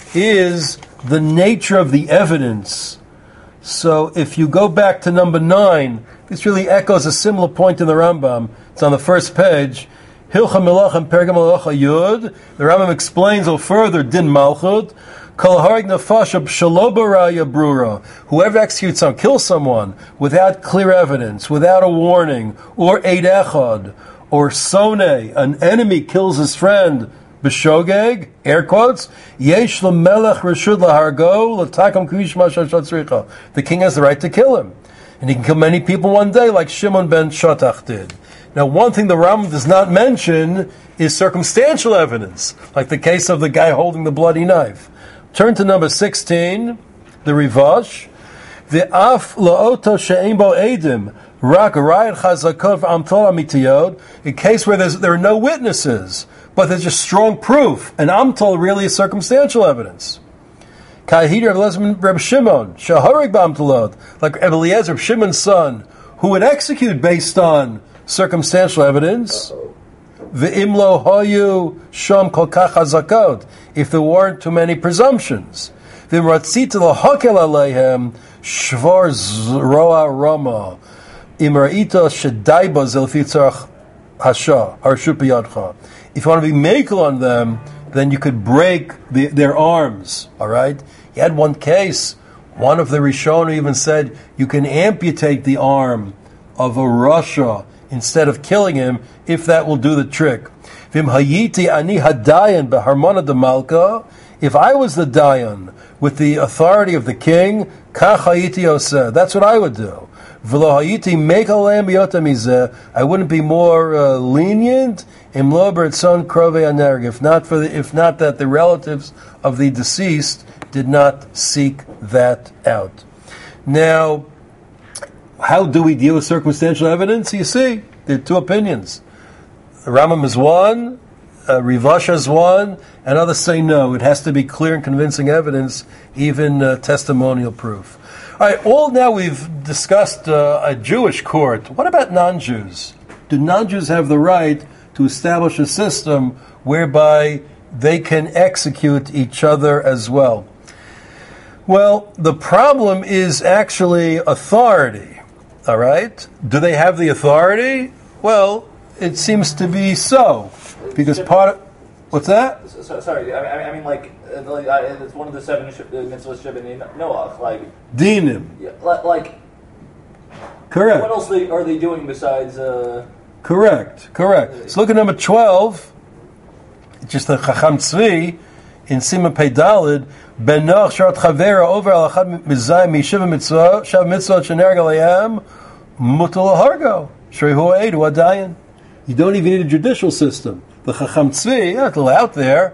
A: is the nature of the evidence. So if you go back to number 9, this really echoes a similar point in the Rambam. It's on the first page. Hilcha Melachim Pergam Malacha Yud. The Rambam explains or further Din Malchut. Kol Harig Nefasha B'Shalo Baraya Brura. Whoever executes someone, kills someone without clear evidence, without a warning, or Eid Echad, or Sone, an enemy kills his friend, B'Shogeg, air quotes, Yesh L'Melech Reshud L'Hargo L'Takam Kvish Masha Shatzricha. The king has the right to kill him. And he can kill many people one day, like Shimon ben Shatach did. Now, one thing the Rambam does not mention is circumstantial evidence, like the case of the guy holding the bloody knife. Turn to number 16, the Rivash. V'af la'oto she'ein bo edim, rak rayat chazakot v'amtol amitiyot, a case where there are no witnesses, but there's just strong proof, and amtol really is circumstantial evidence. Kahid Reb Shimon, shaharig b'amtolot, like Eliezer, Reb Shimon's son, who would execute based on circumstantial evidence. V'imlo hoyu sham kol kach hazakot, if there weren't too many presumptions. V'imratzita lahakel aleihem shvar zroa rama imra'ita shedaiba zelfitzach hasha harshu b'yadcha. If you want to be makel on them, then you could break their arms. All right. You had one case One of the Rishonim even said you can amputate the arm of a Rasha instead of killing him if that will do the trick. Vim hayiti ani hadayan beharmona de malka. If I was the dayan with the authority of the king, kach hayiti oseh. That's what I would do. V'lo hayiti mekalem biyota mizeh. I wouldn't be more lenient. Imlo b'ritzon krovei anerg. If not that the relatives of the deceased did not seek that out. Now, how do we deal with circumstantial evidence? You see, there are two opinions. The Rambam is one, Rivasha is one, and others say no. It has to be clear and convincing evidence, even testimonial proof. All right, now we've discussed a Jewish court. What about non-Jews? Do non-Jews have the right to establish a system whereby they can execute each other as well? Well, the problem is actually authority. All right? Do they have the authority? Well, it seems to be so, because part of... What's that?
G: Sorry, I mean, it's one of the 7 mitzvahs Shebnei Noach, like...
A: Dinim.
G: Yeah, like...
A: Correct.
G: What else are they doing besides...
A: Correct. So look at number 12, just the Chacham Tzvi, in Siman Pei Daled, Ben Noach Sharat Chavera over al Achad Mizayim Mishiva Mitzvah, Shav Mitzvah Shenerg Alayam, Mutal Hargo, Shrehu Eidu Adayan. You don't even need a judicial system. The Chacham Tzvi, out there,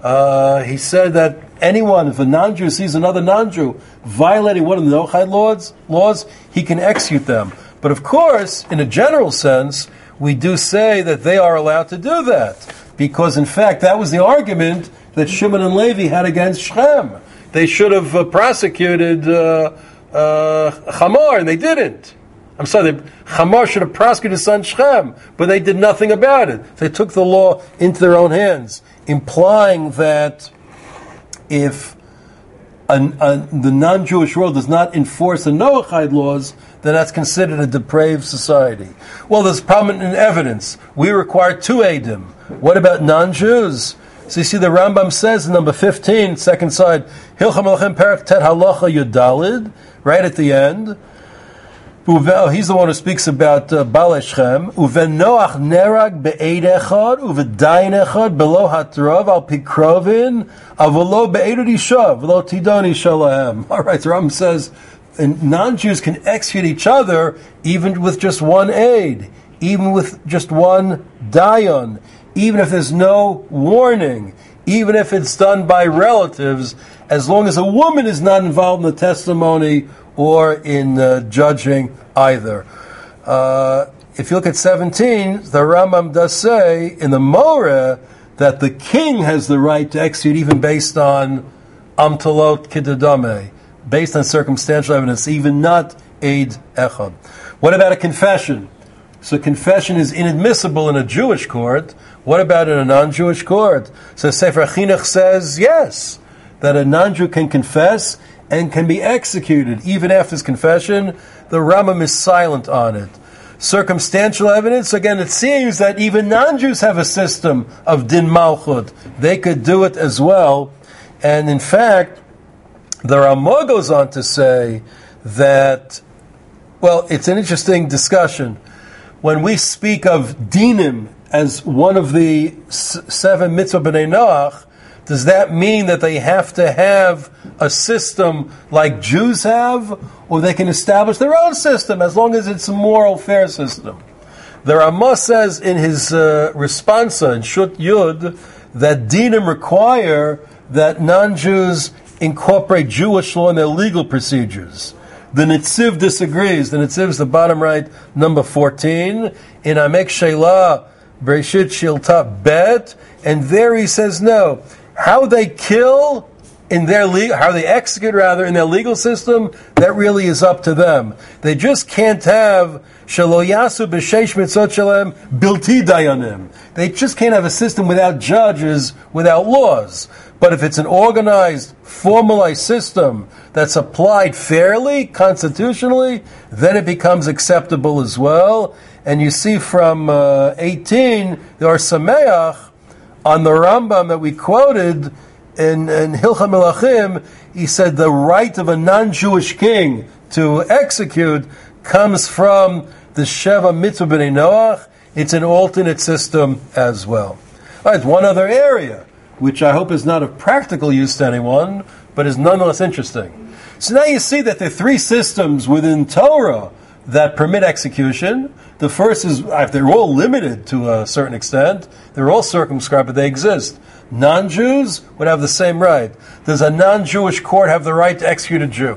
A: he said that anyone, if a non-Jew sees another non-Jew violating one of the Noachide laws, he can execute them. But of course, in a general sense, we do say that they are allowed to do that. Because in fact, that was the argument that Shimon and Levi had against Shechem. They should have prosecuted Chamor, and they didn't. I'm sorry, Chamor should have prosecuted his son Shechem, but they did nothing about it. They took the law into their own hands, implying that if the non-Jewish world does not enforce the Noachide laws, then that's considered a depraved society. Well, there's prominent evidence. We require 2 Eidim. What about non-Jews? So you see the Rambam says in number 15, second side, Hilchah Melachim Perek Tet Halacha Yudalid, right at the end. He's the one who speaks about Balei Shechem. Uven Noach nerag be'ed echad, uvedayin echad below hatrav al pikrovin, avolo be'edud isha, v'lo tidon isha lahem. All right, the Rambam says, and non-Jews can execute each other even with just one aid, even with just one dayan, even if there's no warning, even if it's done by relatives, as long as a woman is not involved in the testimony or in judging either. If you look at 17, the Rambam does say in the Moreh that the king has the right to execute even based on amtalot kidadame, based on circumstantial evidence, even not Eid Echad. What about a confession? So confession is inadmissible in a Jewish court. What about in a non-Jewish court? So Sefer Chinuch says yes, that a non-Jew can confess and can be executed even after his confession. The Rambam is silent on it. Circumstantial evidence, again, it seems that even non-Jews have a system of din malchut. They could do it as well. And in fact, the Ramah goes on to say that, well, it's an interesting discussion. When we speak of dinim as one of the 7 mitzvah b'nei Noach, does that mean that they have to have a system like Jews have, or they can establish their own system as long as it's a moral, fair system? The Ramah says in his responsa in Shut Yud that dinim require that non-Jews incorporate Jewish law in their legal procedures. The Netziv disagrees. The Netziv is the bottom right, number 14, in Amek Shelah, Bereshit Shilta Bet, and there he says no. How they kill in their how they execute rather in their legal system, that really is up to them. They just can't have Shelo Yasu B'Sheish Mitzvot Shalem Bilti Dayanim. They just can't have a system without judges, without laws. But if it's an organized, formalized system that's applied fairly, constitutionally, then it becomes acceptable as well. And you see from 18, there are Sameach on the Rambam that we quoted in Hilchah Melachim. he said the right of a non-Jewish king to execute comes from the Sheva Mitzvah B'nai Noach. It's an alternate system as well. All right, one other area, which I hope is not of practical use to anyone, but is nonetheless interesting. So now you see that there are three systems within Torah that permit execution. The first is, they're all limited to a certain extent, they're all circumscribed, but they exist. Non-Jews would have the same right. Does a non-Jewish court have the right to execute a Jew?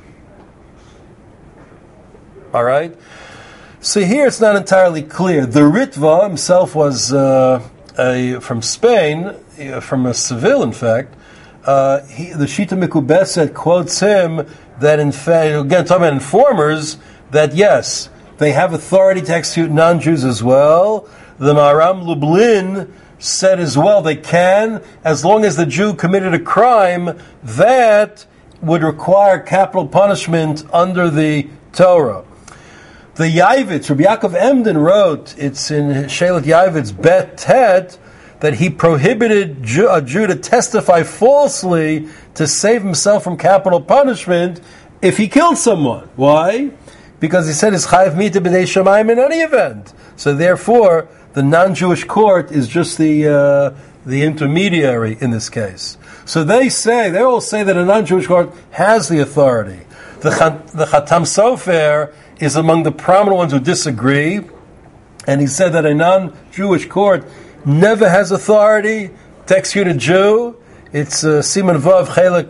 A: All right? So here it's not entirely clear. The Ritva himself was from Spain, from Seville, in fact. The Shita Mikubeset quotes him that, in fact, again, talking about informers, that yes, they have authority to execute non-Jews as well. The Maharam Lublin said as well they can, as long as the Jew committed a crime that would require capital punishment under the Torah. The Yavitz, Rabbi Yaakov Emden wrote, it's in Shelet Yavitz Bet Tet, that he prohibited a Jew to testify falsely to save himself from capital punishment if he killed someone. Why? Because he said it's chayav mita b'nei shamayim in any event. So therefore, the non-Jewish court is just the intermediary in this case. So they all say that a non-Jewish court has the authority. The Chatam Sofer is among the prominent ones who disagree, and he said that a non-Jewish court never has authority to execute a Jew. It's Siman Vav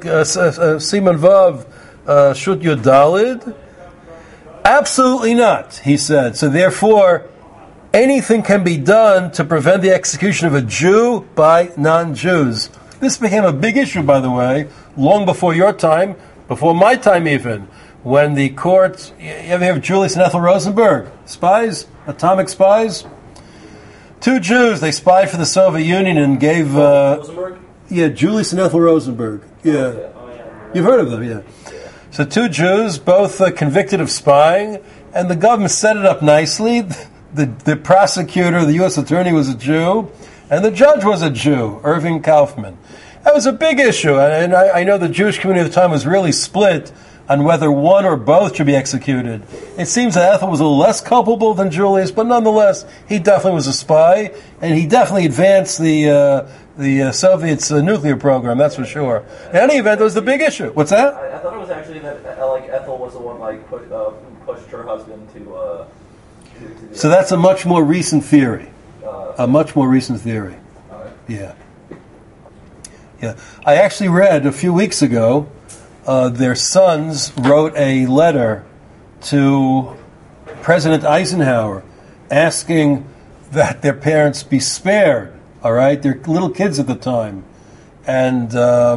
A: Shut Yud Dalid. Absolutely not, he said. So therefore, anything can be done to prevent the execution of a Jew by non-Jews. This became a big issue, by the way, long before your time, before my time even, when the court, you ever hear of Julius and Ethel Rosenberg? Spies? Atomic spies? Two Jews, they spied for the Soviet Union and gave...
G: Rosenberg?
A: Yeah, Julius and Ethel Rosenberg. Yeah. You've heard of them, yeah. So two Jews, both convicted of spying, and the government set it up nicely. The prosecutor, the U.S. attorney, was a Jew, and the judge was a Jew, Irving Kaufman. That was a big issue, and I know the Jewish community at the time was really split on whether one or both should be executed. It seems that Ethel was a little less culpable than Julius, but nonetheless, he definitely was a spy, and he definitely advanced the Soviets' nuclear program, that's for sure. In any event, it was the big issue. What's that?
G: I thought it was actually that Ethel was the one pushed her husband to
A: So that's a much more recent theory. Yeah. I actually read a few weeks ago, their sons wrote a letter to President Eisenhower asking that their parents be spared. All right, they're little kids at the time, and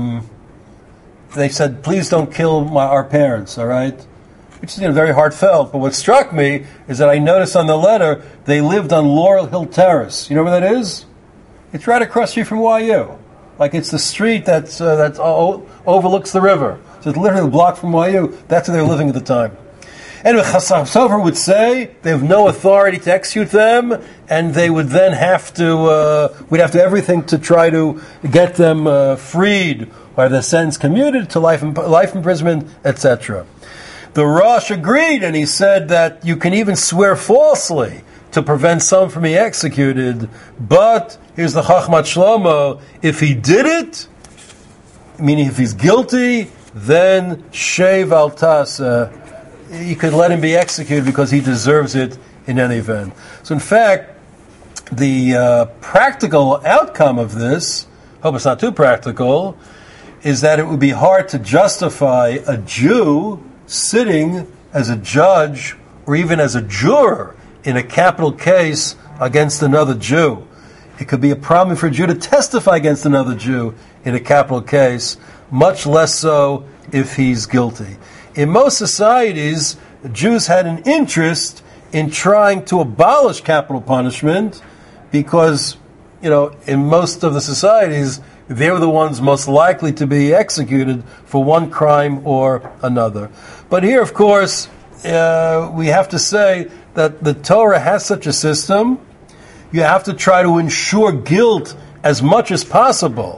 A: they said, "Please don't kill our parents." All right, which is very heartfelt. But what struck me is that I noticed on the letter they lived on Laurel Hill Terrace. You know where that is? It's right across the street from YU. Like it's the street that overlooks the river. So it's literally a block from YU. That's where they were living at the time. Anyway, Chassam Sofer would say they have no authority to execute them, and they would then have to, we'd have to do everything to try to get them freed, or their sentence commuted to life imprisonment, etc. The Rosh agreed, and he said that you can even swear falsely to prevent someone from being executed, but here's the Chachmat Shlomo, if he did it, meaning if he's guilty, then Shev al Tasa, you could let him be executed because he deserves it in any event. So in fact, the practical outcome of this, hope it's not too practical, is that it would be hard to justify a Jew sitting as a judge or even as a juror in a capital case against another Jew. It could be a problem for a Jew to testify against another Jew in a capital case, much less so if he's guilty. In most societies, Jews had an interest in trying to abolish capital punishment because, in most of the societies, they were the ones most likely to be executed for one crime or another. But here, of course, we have to say that the Torah has such a system. You have to try to ensure guilt as much as possible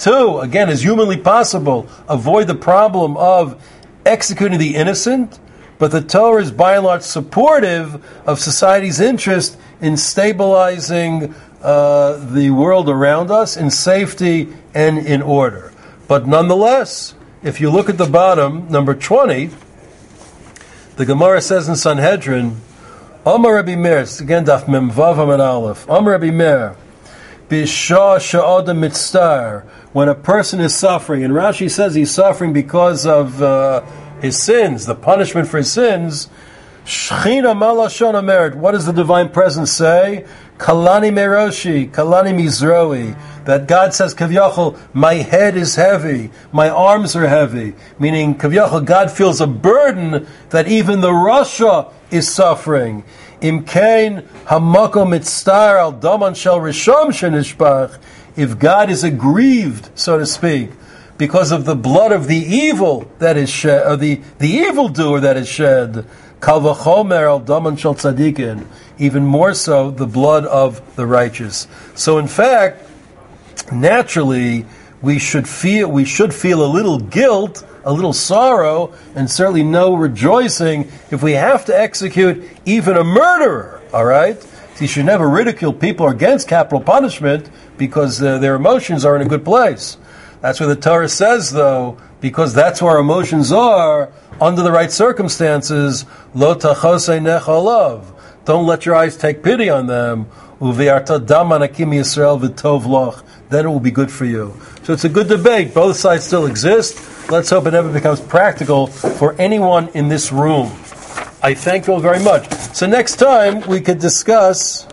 A: to, again, as humanly possible, avoid the problem of executing the innocent, but the Torah is by and large supportive of society's interest in stabilizing the world around us in safety and in order. But nonetheless, if you look at the bottom, number 20, the Gemara says in Sanhedrin, Amar Rabbi Meir, again Daf Mem Vav Amud Aleph, Amar Rabbi Meir, B'shah she'adam mitztar, when a person is suffering, and Rashi says he's suffering because of his sins, the punishment for his sins, Shechina malashon ameret, what does the divine presence say? Kalani meroshi, kalani mizroi, that God says, Kavyachol, my head is heavy, my arms are heavy, meaning Kavyachol, God feels a burden that even the Rasha is suffering. Imkein hamako mitztar al daman shel rishom shenishbach, if God is aggrieved, so to speak, because of the blood of the evil that is shed, or the evildoer that is shed, kal v'chomer al daman shel tzadikin, even more so the blood of the righteous. So in fact, naturally, we should feel a little guilt, a little sorrow, and certainly no rejoicing if we have to execute even a murderer. All right, so you should never ridicule people against capital punishment because their emotions are in a good place. That's what the Torah says, though, because that's where our emotions are under the right circumstances. Lo tachosei necholav. Don't let your eyes take pity on them. Uviarta dam anakim Yisrael v'tov loch. Then it will be good for you. So it's a good debate. Both sides still exist. Let's hope it never becomes practical for anyone in this room. I thank you all very much. So next time we could discuss